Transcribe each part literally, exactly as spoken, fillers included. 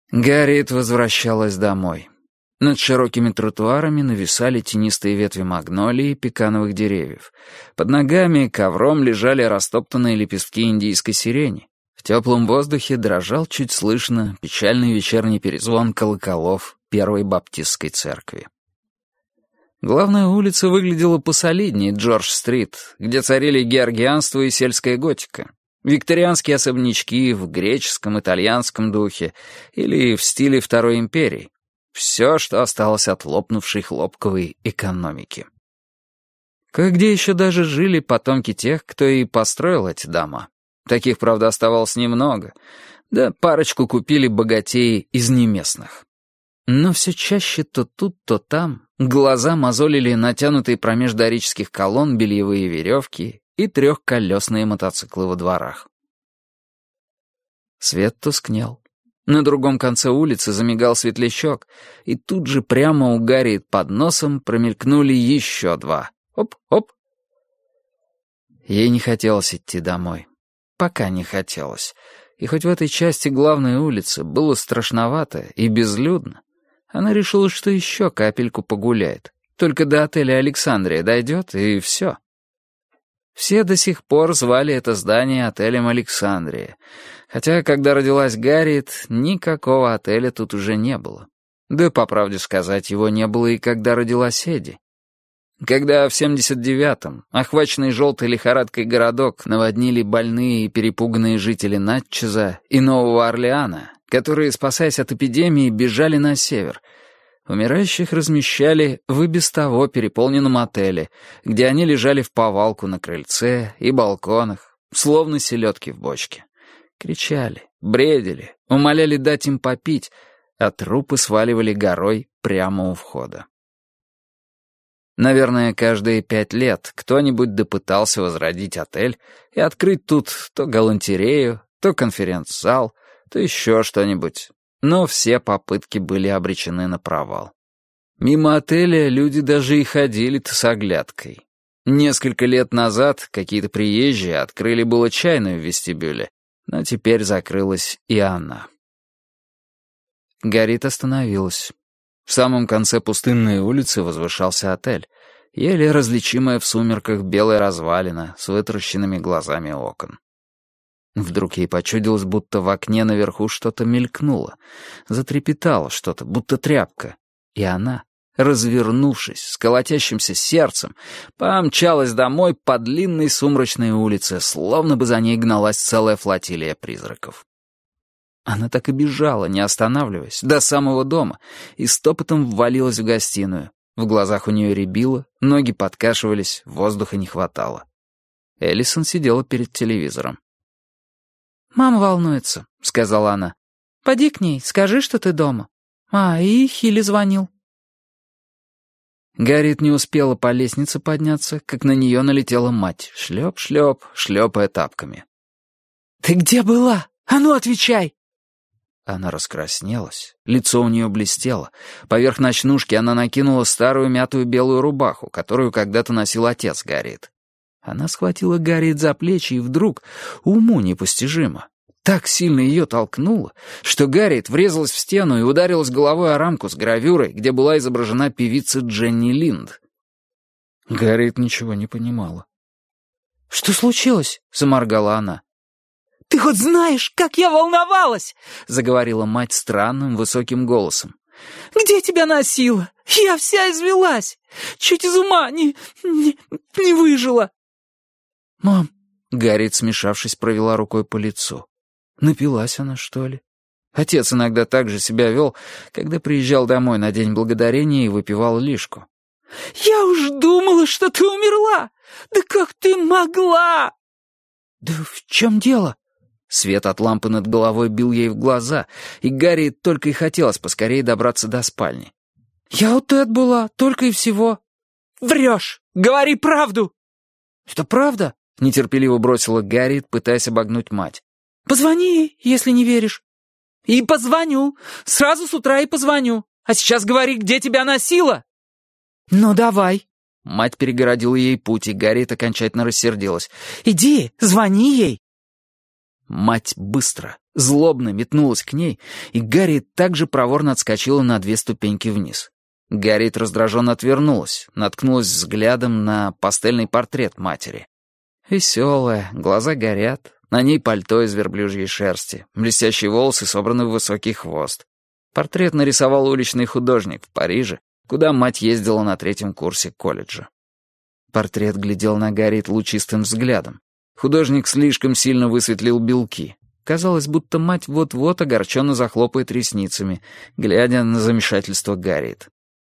Гарриет возвращалась домой. Над широкими тротуарами нависали тенистые ветви магнолии и пекановых деревьев. Под ногами ковром лежали растоптанные лепестки индийской сирени. В теплом воздухе дрожал чуть слышно печальный вечерний перезвон колоколов Первой Баптистской церкви. Главная улица выглядела посолиднее Джордж-стрит, где царили георгианство и сельская готика. Викторианские особнячки в греческом, итальянском духе или в стиле Второй империи. Все, что осталось от лопнувшей хлопковой экономики. Кое-где еще даже жили потомки тех, кто и построил эти дома. Таких, правда, оставалось немного, да парочку купили богатеи из неместных. Но все чаще то тут, то там глаза мозолили натянутые промеж дорических колонн бельевые веревки и трехколесные мотоциклы во дворах. Свет тускнел. На другом конце улицы замигал светлячок, и тут же прямо у Гарриет под носом промелькнули еще два. Оп-оп. Ей не хотелось идти домой. Пока не хотелось. И хоть в этой части главной улицы было страшновато и безлюдно, она решила, что еще капельку погуляет. Только до отеля «Александрия» дойдет, и все. Все до сих пор звали это здание отелем «Александрия», хотя, когда родилась Гарриет, никакого отеля тут уже не было. Да, по правде сказать, его не было и когда родилась Эдди. Когда в семьдесят девятом охваченный желтой лихорадкой городок наводнили больные и перепуганные жители Натчеза и Нового Орлеана, которые, спасаясь от эпидемии, бежали на север, умирающих размещали в и без того переполненном отеле, где они лежали в повалку на крыльце и балконах, словно селедки в бочке. Кричали, бредили, умоляли дать им попить, а трупы сваливали горой прямо у входа. Наверное, каждые пять лет кто-нибудь допытался возродить отель и открыть тут то галантерею, то конференц-зал, то еще что-нибудь. Но все попытки были обречены на провал. Мимо отеля люди даже и ходили-то с оглядкой. Несколько лет назад какие-то приезжие открыли было чайную в вестибюле, но теперь закрылась и она. Гарриет остановилась. В самом конце пустынной улицы возвышался отель, еле различимая в сумерках белая развалина с вытаращенными глазами окон. Вдруг ей почудилось, будто в окне наверху что-то мелькнуло, затрепетало что-то, будто тряпка, и она, развернувшись, с колотящимся сердцем, помчалась домой по длинной сумрачной улице, словно бы за ней гналась целая флотилия призраков. Она так и бежала, не останавливаясь, до самого дома, и стопотом ввалилась в гостиную. В глазах у нее рябило, ноги подкашивались, воздуха не хватало. Эллисон сидела перед телевизором. «Мама волнуется», — сказала она. «Поди к ней, скажи, что ты дома». «А, и Хилли звонил». Гарриет не успела по лестнице подняться, как на нее налетела мать, шлеп-шлеп, шлепая тапками. «Ты где была? А ну, отвечай!» Она раскраснелась, лицо у нее блестело. Поверх ночнушки она накинула старую мятую белую рубаху, которую когда-то носил отец Гарриет. Она схватила Гарриет за плечи и вдруг, уму непостижимо, так сильно ее толкнула, что Гарриет врезалась в стену и ударилась головой о рамку с гравюрой, где была изображена певица Дженни Линд. Гарриет ничего не понимала. «Что случилось?» — заморгала она. «Ты хоть знаешь, как я волновалась?» — заговорила мать странным высоким голосом. «Где тебя носила? Я вся извелась. Чуть из ума не, не, не выжила». «Мам», — Гарриет, смешавшись, провела рукой по лицу. Напилась она, что ли? Отец иногда так же себя вел, когда приезжал домой на День Благодарения и выпивал лишку. «Я уж думала, что ты умерла! Да как ты могла?» «Да в чем дело?» Свет от лампы над головой бил ей в глаза, и Гарриет только и хотелось поскорее добраться до спальни. «Я у Тед была, только и всего». «Врешь! Говори правду!» «Это правда?» — нетерпеливо бросила Гарриет, пытаясь обогнуть мать. «Позвони ей, если не веришь». «И позвоню. Сразу с утра и позвоню. А сейчас говори, где тебя носила». «Ну, давай». Мать перегородила ей путь, и Гарриет окончательно рассердилась. «Иди, звони ей». Мать быстро, злобно метнулась к ней, и Гарриет также проворно отскочила на две ступеньки вниз. Гарриет раздраженно отвернулась, наткнулась взглядом на пастельный портрет матери. Веселая, глаза горят, на ней пальто из верблюжьей шерсти, блестящие волосы собраны в высокий хвост. Портрет нарисовал уличный художник в Париже, куда мать ездила на третьем курсе колледжа. Портрет глядел на Гарриет лучистым взглядом. Художник слишком сильно высветлил белки. Казалось, будто мать вот-вот огорченно захлопает ресницами, глядя на замешательство Гарриет.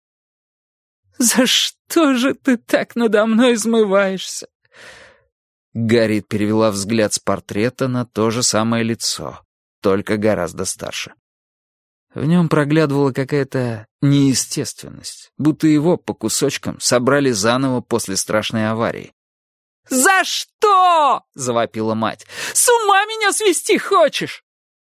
«За что же ты так надо мной измываешься?» Гарриет перевела взгляд с портрета на то же самое лицо, только гораздо старше. В нем проглядывала какая-то неестественность, будто его по кусочкам собрали заново после страшной аварии. «За что?» — завопила мать. «С ума меня свести хочешь?»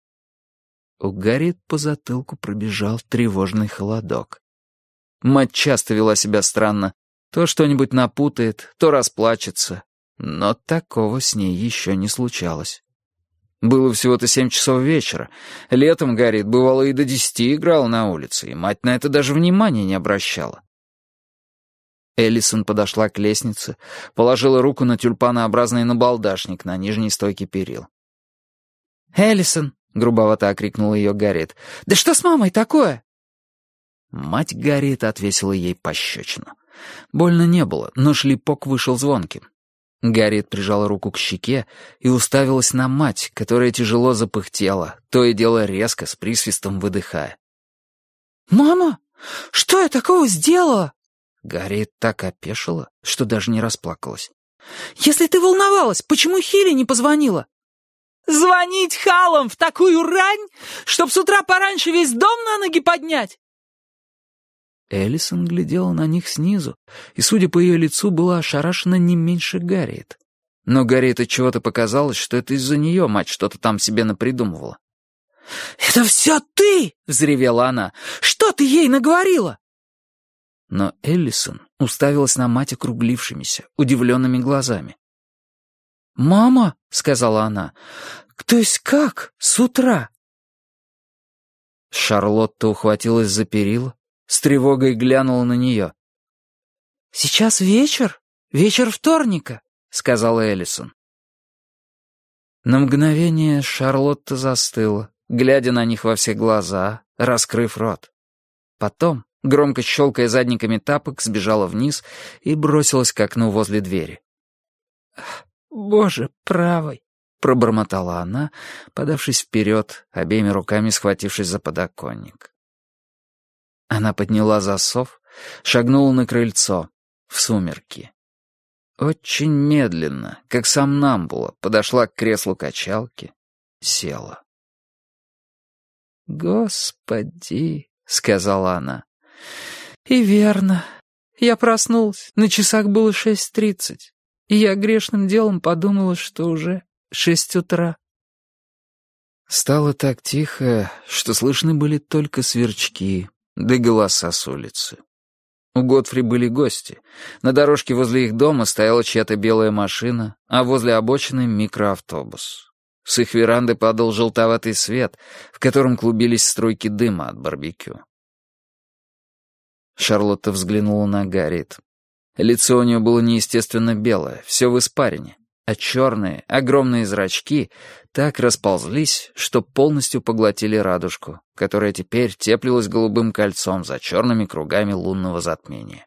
У Гарриет по затылку пробежал тревожный холодок. Мать часто вела себя странно. То что-нибудь напутает, то расплачется. Но такого с ней еще не случалось. Было всего-то семь часов вечера. Летом Гарриет бывало и до десяти играла на улице, и мать на это даже внимания не обращала. Эллисон подошла к лестнице, положила руку на тюльпанообразный набалдашник на нижней стойке перил. «Эллисон!» — грубовато окрикнула ее Гарриет. «Да что с мамой такое?» Мать Гарриет отвесила ей пощечину. Больно не было, но шлепок вышел звонким. Гарриет прижала руку к щеке и уставилась на мать, которая тяжело запыхтела, то и дело резко, с присвистом выдыхая. «Мама, что я такого сделала?» Гарриет так опешила, что даже не расплакалась. «Если ты волновалась, почему Хилли не позвонила?» «Звонить Халам в такую рань, чтоб с утра пораньше весь дом на ноги поднять?» Эллисон глядела на них снизу, и, судя по ее лицу, была ошарашена не меньше Гарриет. Но Гарриет от чего-то показалось, что это из-за нее мать что-то там себе напридумывала. «Это все ты!» — взревела она. «Что ты ей наговорила?» Но Эллисон уставилась на мать округлившимися, удивленными глазами. «Мама», — сказала она, — «то есть как? С утра?» Шарлотта ухватилась за перила, с тревогой глянула на нее. «Сейчас вечер, вечер вторника», — сказала Эллисон. На мгновение Шарлотта застыла, глядя на них во все глаза, раскрыв рот. Потом, громко щелкая задниками тапок, сбежала вниз и бросилась к окну возле двери. «Боже правый!» — пробормотала она, подавшись вперед, обеими руками схватившись за подоконник. Она подняла засов, шагнула на крыльцо, в сумерки. Очень медленно, как сомнамбула, подошла к креслу качалки, села. «Господи!» — сказала она. «И верно. Я проснулась, на часах было шесть тридцать, и я грешным делом подумала, что уже шесть утра». Стало так тихо, что слышны были только сверчки, да голоса с улицы. У Годфри были гости. На дорожке возле их дома стояла чья-то белая машина, а возле обочины — микроавтобус. С их веранды падал желтоватый свет, в котором клубились струйки дыма от барбекю. Шарлотта взглянула на Гарриет. Лицо у нее было неестественно белое, все в испарине, а черные, огромные зрачки так расползлись, что полностью поглотили радужку, которая теперь теплилась голубым кольцом за черными кругами лунного затмения.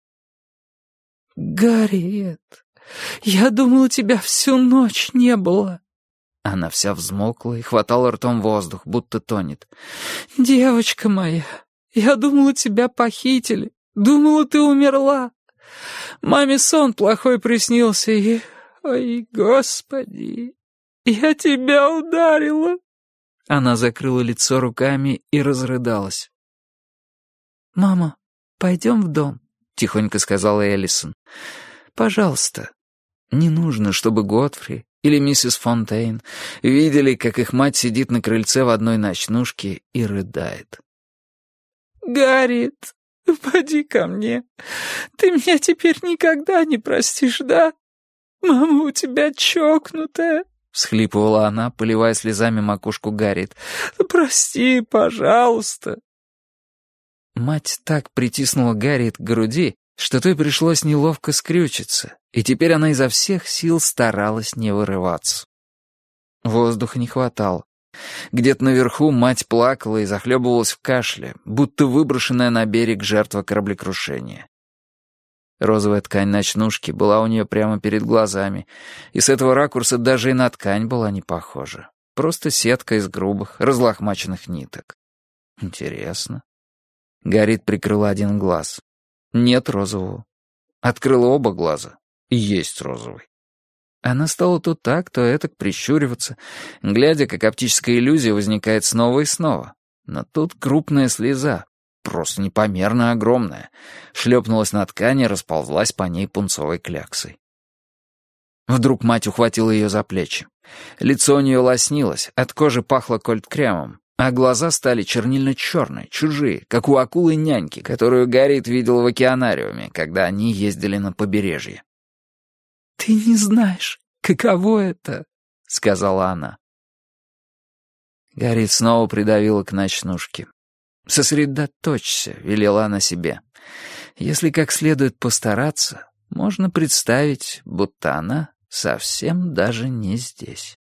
«Гарриет, я думала, тебя всю ночь не было». Она вся взмокла и хватала ртом воздух, будто тонет. «Девочка моя, я думала, тебя похитили, думала, ты умерла. Маме сон плохой приснился, и... Ой, Господи, я тебя ударила!» Она закрыла лицо руками и разрыдалась. «Мама, пойдем в дом», — тихонько сказала Эллисон. «Пожалуйста». Не нужно, чтобы Годфри или миссис Фонтейн видели, как их мать сидит на крыльце в одной ночнушке и рыдает. «Гарриет, поди ко мне. Ты меня теперь никогда не простишь, да? Мама у тебя чокнутая». — всхлипывала она, поливая слезами макушку Гарриет. «Прости, пожалуйста». Мать так притиснула Гарриет к груди, что той пришлось неловко скрючиться, и теперь она изо всех сил старалась не вырываться. Воздуха не хватало. Где-то наверху мать плакала и захлебывалась в кашле, будто выброшенная на берег жертва кораблекрушения. Розовая ткань ночнушки была у нее прямо перед глазами, и с этого ракурса даже и на ткань была не похожа. Просто сетка из грубых, разлохмаченных ниток. Интересно. Гарриет прикрыла один глаз. Нет розового. Открыла оба глаза. Есть розовый. Она стала то так, то этак прищуриваться, глядя, как оптическая иллюзия возникает снова и снова. Но тут крупная слеза, просто непомерно огромная, шлепнулась на ткани и расползлась по ней пунцовой кляксой. Вдруг мать ухватила ее за плечи. Лицо у нее лоснилось, от кожи пахло кольт-кремом, а глаза стали чернильно-черные, чужие, как у акулы-няньки, которую Гарриет видел в океанариуме, когда они ездили на побережье. «Ты не знаешь, каково это», — сказала она. Гарриет снова придавила к ночнушке. «Сосредоточься», — велела она себе. «Если как следует постараться, можно представить, будто она совсем даже не здесь».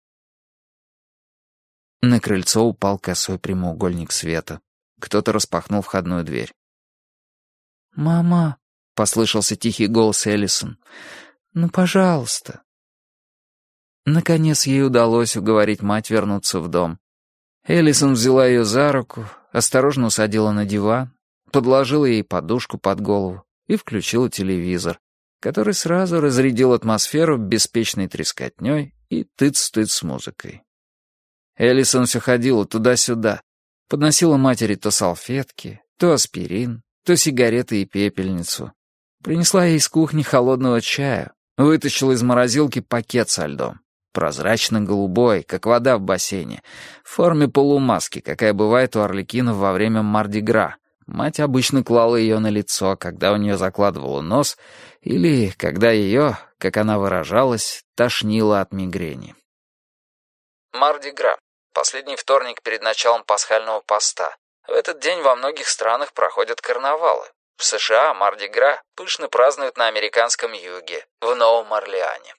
На крыльцо упал косой прямоугольник света. Кто-то распахнул входную дверь. «Мама», — послышался тихий голос Эллисон, — «ну, пожалуйста». Наконец ей удалось уговорить мать вернуться в дом. Эллисон взяла ее за руку, осторожно усадила на диван, подложила ей подушку под голову и включила телевизор, который сразу разрядил атмосферу беспечной трескотней и тыц-тыц музыкой. Эллисон все ходила туда-сюда, подносила матери то салфетки, то аспирин, то сигареты и пепельницу. Принесла ей из кухни холодного чая, вытащила из морозилки пакет со льдом. Прозрачно-голубой, как вода в бассейне, в форме полумаски, какая бывает у орликинов во время Марди-Гра. Мать обычно клала ее на лицо, когда у нее закладывала нос, или когда ее, как она выражалась, тошнило от мигрени. Марди-Гра. Последний вторник перед началом пасхального поста. В этот день во многих странах проходят карнавалы. В США Марди-Гра пышно празднуют на американском юге, в Новом Орлеане.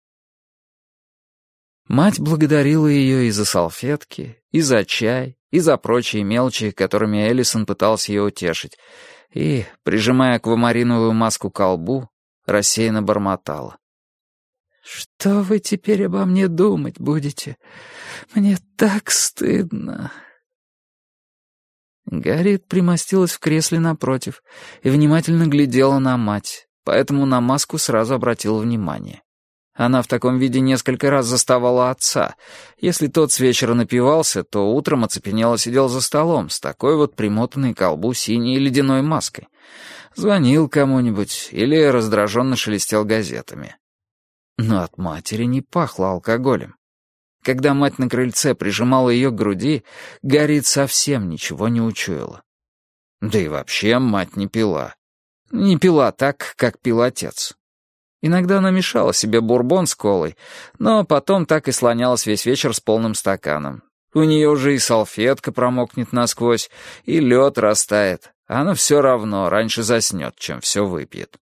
Мать благодарила ее и за салфетки, и за чай, и за прочие мелочи, которыми Эллисон пытался ее утешить, и, прижимая аквамариновую маску к колбу, рассеянно бормотала. «Что вы теперь обо мне думать будете? Мне так стыдно». Гарриет примостилась в кресле напротив и внимательно глядела на мать, поэтому на маску сразу обратила внимание. Она в таком виде несколько раз заставала отца. Если тот с вечера напивался, то утром оцепенело сидел за столом с такой вот примотанной к колбу синей ледяной маской. Звонил кому-нибудь или раздраженно шелестел газетами. Но от матери не пахло алкоголем. Когда мать на крыльце прижимала ее к груди, Гарриет совсем ничего не учуяла. Да и вообще мать не пила. Не пила так, как пил отец. Иногда она мешала себе бурбон с колой, но потом так и слонялась весь вечер с полным стаканом. У нее уже и салфетка промокнет насквозь, и лед растает, а она все равно раньше заснет, чем все выпьет.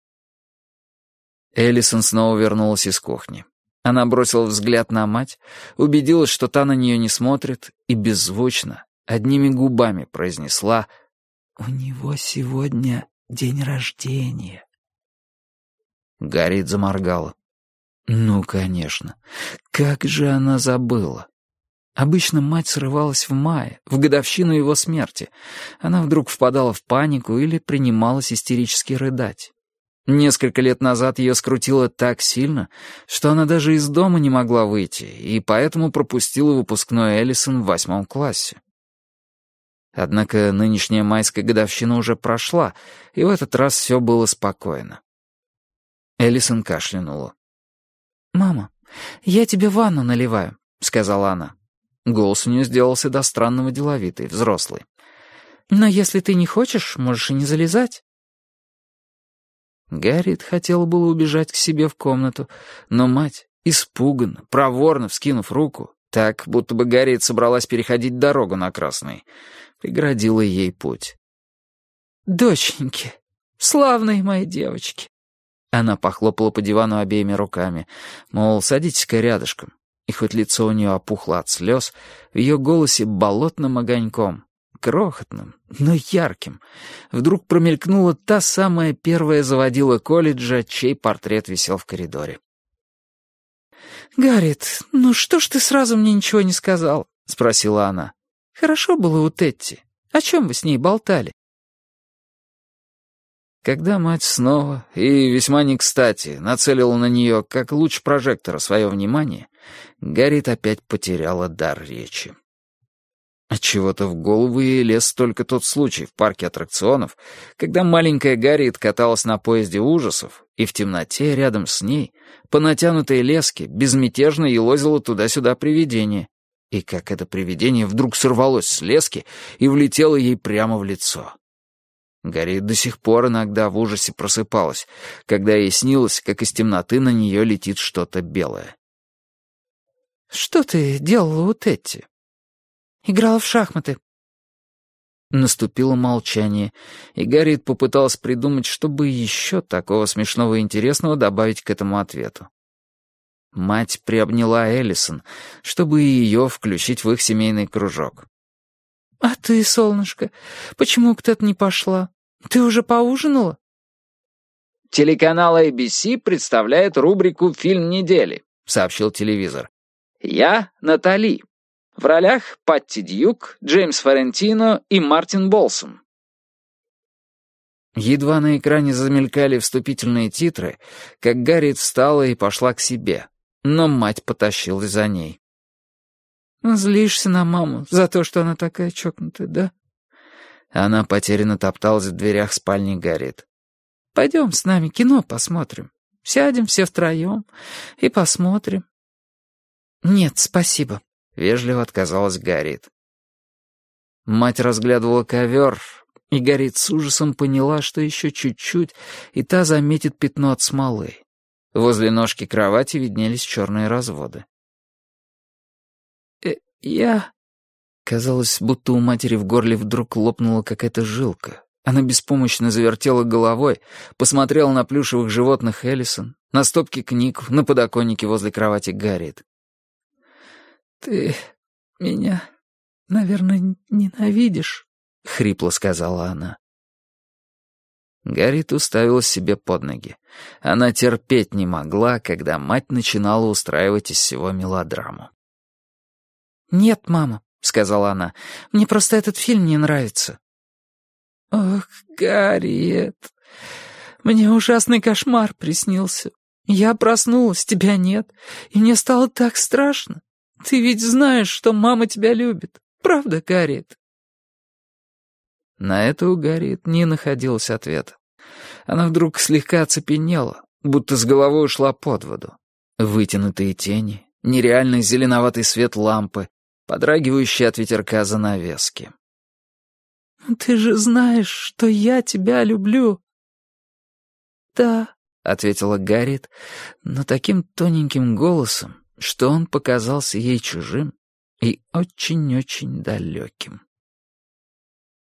Эллисон снова вернулась из кухни. Она бросила взгляд на мать, убедилась, что та на нее не смотрит, и беззвучно, одними губами произнесла: «У него сегодня день рождения». Гарриет заморгала. Ну, конечно. Как же она забыла. Обычно мать срывалась в мае, в годовщину его смерти. Она вдруг впадала в панику или принималась истерически рыдать. Несколько лет назад ее скрутило так сильно, что она даже из дома не могла выйти, и поэтому пропустила выпускной Эллисон в восьмом классе. Однако нынешняя майская годовщина уже прошла, и в этот раз все было спокойно. Эллисон кашлянула. «Мама, я тебе ванну наливаю», — сказала она. Голос у нее сделался до странного деловитый, взрослый. «Но если ты не хочешь, можешь и не залезать». Гарриет хотела было убежать к себе в комнату, но мать, Испуганно, проворно вскинув руку, так, будто бы Гарриет собралась переходить дорогу на красный, преградила ей путь. «Доченьки, славные мои девочки!» Она похлопала по дивану обеими руками, мол, садитесь-ка рядышком. И хоть лицо у нее опухло от слез, в ее голосе болотным огоньком, крохотным, но ярким, вдруг промелькнула та самая первая заводила колледжа, чей портрет висел в коридоре. «Гарриет, ну что ж ты сразу мне ничего не сказал?» — спросила она. «Хорошо было у Тетти. О чем вы с ней болтали?» Когда мать снова, и весьма не кстати, нацелила на нее, как луч прожектора, свое внимание, Гарриет опять потеряла дар речи. Отчего-то в голову ей лез только тот случай в парке аттракционов, когда маленькая Гарриет каталась на поезде ужасов, и в темноте рядом с ней, по натянутой леске, безмятежно елозило туда-сюда привидение, и как это привидение вдруг сорвалось с лески и влетело ей прямо в лицо. Гарриет до сих пор иногда в ужасе просыпалась, когда ей снилось, как из темноты на нее летит что-то белое. «Что ты делала у Тетти?» «Играла в шахматы». Наступило молчание, и Гарриет попыталась придумать, чтобы еще такого смешного и интересного добавить к этому ответу. Мать приобняла Эллисон, чтобы и ее включить в их семейный кружок. «А ты, солнышко, почему к Тет не пошла? Ты уже поужинала?» «Телеканал эй би си представляет рубрику «Фильм недели», — сообщил телевизор. «Я Натали. В ролях Патти Дьюк, Джеймс Форентино и Мартин Болсон». Едва на экране замелькали вступительные титры, как Гарриет встала и пошла к себе, но мать потащилась за ней. «Злишься на маму за то, что она такая чокнутая, да?» Она потерянно топталась в дверях спальни Гарриет. «Пойдем с нами кино посмотрим. Сядем все втроем и посмотрим». «Нет, спасибо», — вежливо отказалась Гарриет. Мать разглядывала ковер, и Гарриет с ужасом поняла, что еще чуть-чуть, и та заметит пятно от смолы. Возле ножки кровати виднелись черные разводы. «Я...» Казалось, будто у матери в горле вдруг лопнула какая-то жилка. Она беспомощно завертела головой, посмотрела на плюшевых животных Эллисон, на стопки книг на подоконнике возле кровати Гарриет. «Ты меня, наверное, ненавидишь», — хрипло сказала она. Гарриет уставилась себе под ноги. Она терпеть не могла, когда мать начинала устраивать из всего мелодраму. «Нет, мама», — сказала она, — «мне просто этот фильм не нравится». «Ох, Гарриет, мне ужасный кошмар приснился. Я проснулась, тебя нет, и мне стало так страшно. Ты ведь знаешь, что мама тебя любит, правда, Гарриет?» На это у Гарриет не находилось ответа. Она вдруг слегка оцепенела, будто с головой ушла под воду. Вытянутые тени, нереальный зеленоватый свет лампы, подрагивающие от ветерка занавески. «Ты же знаешь, что я тебя люблю». «Да», — ответила Гарриет, но таким тоненьким голосом, что он показался ей чужим и очень-очень далеким.